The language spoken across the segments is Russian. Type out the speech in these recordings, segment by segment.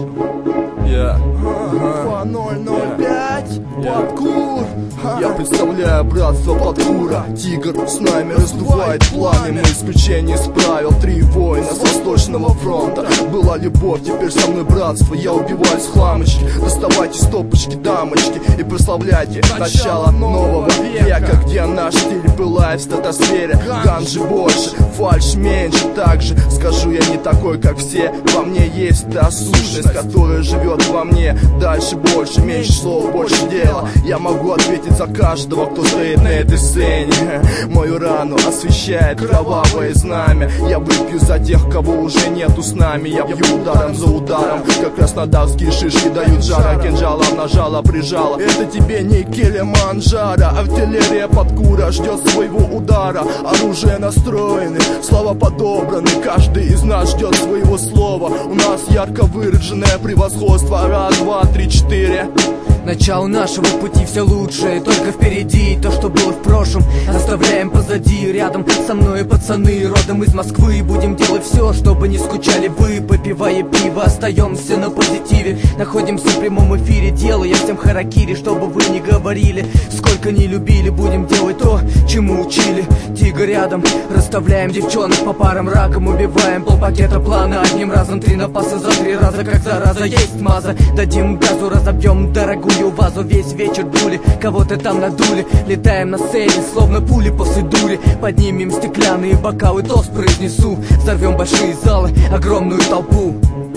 2005, Подкур. Я представляю братство Подкура. Тигр с нами раздувает пламя. Мы исключение из правил. 3 воина с Восточного фронта. Была любовь, теперь со мной братство. Я убиваюсь в хламочки. Доставайте стопочки, дамочки, и прославляйте начало нового века, где наш стиль пылает в стратосфере. Ганжи больше, фальшь меньше. Также скажу, я не такой, как все. Во мне есть та сущность, которая живет во мне. Дальше больше, меньше слов, больше дела. Я могу ответить за каждого, кто стоит на этой сцене. Мою рану освещает кровавое знамя. Я выпью за тех, кого уже нету с нами. Я бью ударом за ударом, как краснодарские шишки дают жара. Кинжалом нажала, прижала. Это тебе не Килиманджаро. Артиллерия Подкура ждет своего удара. Оружие настроены, слова подобраны. Каждый из нас ждет своего слова. У нас ярко выраженное превосходство. Раз, два, три, четыре. Начало нашего пути все лучшее только впереди. То, что было в прошлом, оставляем позади. Рядом со мной пацаны, родом из Москвы. Будем делать все, чтобы не скучали вы. Попивая пиво, остаемся на позитиве. Находимся в прямом эфире, делая всем харакири. Чтобы вы не говорили, сколько не любили. Будем делать то, чему учили. Тигр рядом, расставляем девчонок по парам. Раком убиваем полпакета плана. Одним разом 3 напаса за 3 раза, как зараза. Есть маза, дадим газу, разобьем дорогую вазу. Весь вечер дули, кого-то там надули. Летаем на сцене, словно пули после дури. Поднимем стеклянные бокалы, тост произнесу. Взорвем большие залы, огромную толпу.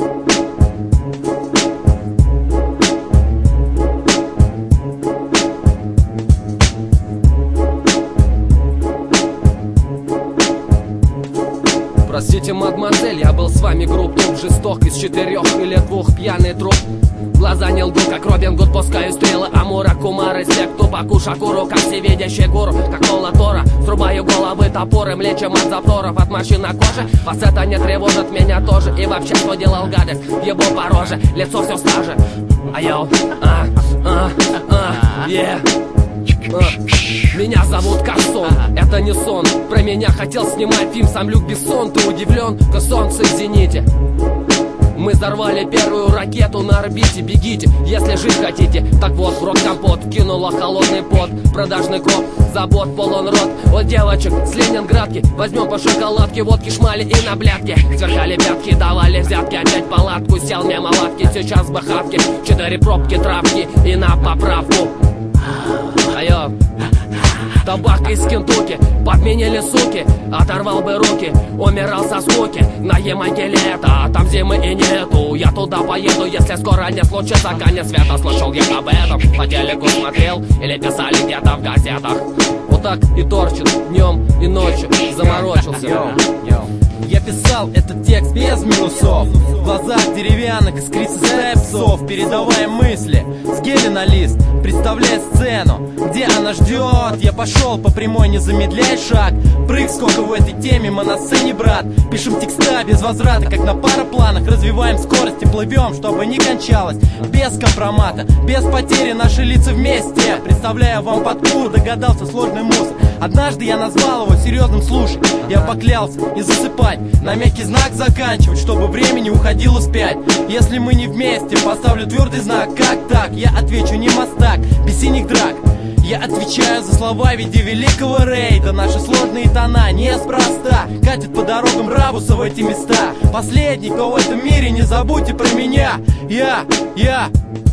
Простите, мадемуазель, я был с вами груб, туп, жесток. Из 4 или 2 пьяный труп. Глаза не лгут, как Робин Гуд, пускаю стрелы Амура, Кумара, секту, Баку, Шакуру. Как всевидящий гуру, как Мола Тора. Срубаю головы топором, лечим от запоров. От морщин на коже, вас это не тревожит, меня тоже. И вообще, что делал гадость, ебу по роже. Лицо все стаже, йоу, Меня зовут Карсон, это не сон. Про меня хотел снимать фильм сам Люк Бессон. Ты удивлен, как солнце в зените. Мы взорвали первую ракету на орбите. Бегите, если жить хотите. Так вот, в рот компот, кинула холодный пот. Продажный коп, забот полон рот. Вот девочек с Ленинградки. Возьмем по шоколадке, водки, шмали и на блядке. Сверкали пятки, давали взятки. Опять палатку, сел мимо лавки. Сейчас бахатки, 4 пробки, травки и на поправку. Айо. Табак из Кентукки, подменили суки. Оторвал бы руки, умирал со скуки. На Емагеле это, а там зимы и нету. Я туда поеду, если скоро не случится конец света. Слышал я об этом, по телеку смотрел или писали где-то в газетах. Вот так и торчит днем и ночью, заморочился. Я писал этот текст без минусов. В глазах деревянных искрится стая псов. Передавая мысли с геля на лист, представляя сцену, где она ждет. Я пошел по прямой, не замедляя шаг. Прыг, сколько в этой теме, мы на сцене, брат. Пишем текста без возврата, как на парапланах. Развиваем скорость и плывем, чтобы не кончалось. Без компромата, без потери, наши лица вместе. Представляю вам Подкур, догадался сложный мусор. Однажды я назвал его серьезным, слушай. Я поклялся и засыпать, на мягкий знак заканчивать, чтобы время не уходило вспять. Если мы не вместе, поставлю твердый знак. Как так? Я отвечу, не мастак, без синих драк. Я отвечаю за слова в виде великого рейда. Наши сложные тона неспроста катят по дорогам Рабуса в эти места. Последний, кто в этом мире, не забудьте про меня. Я